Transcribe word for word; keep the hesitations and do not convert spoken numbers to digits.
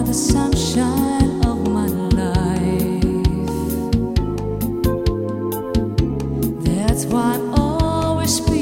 the sunshine of my life. That's why I'm always speaking.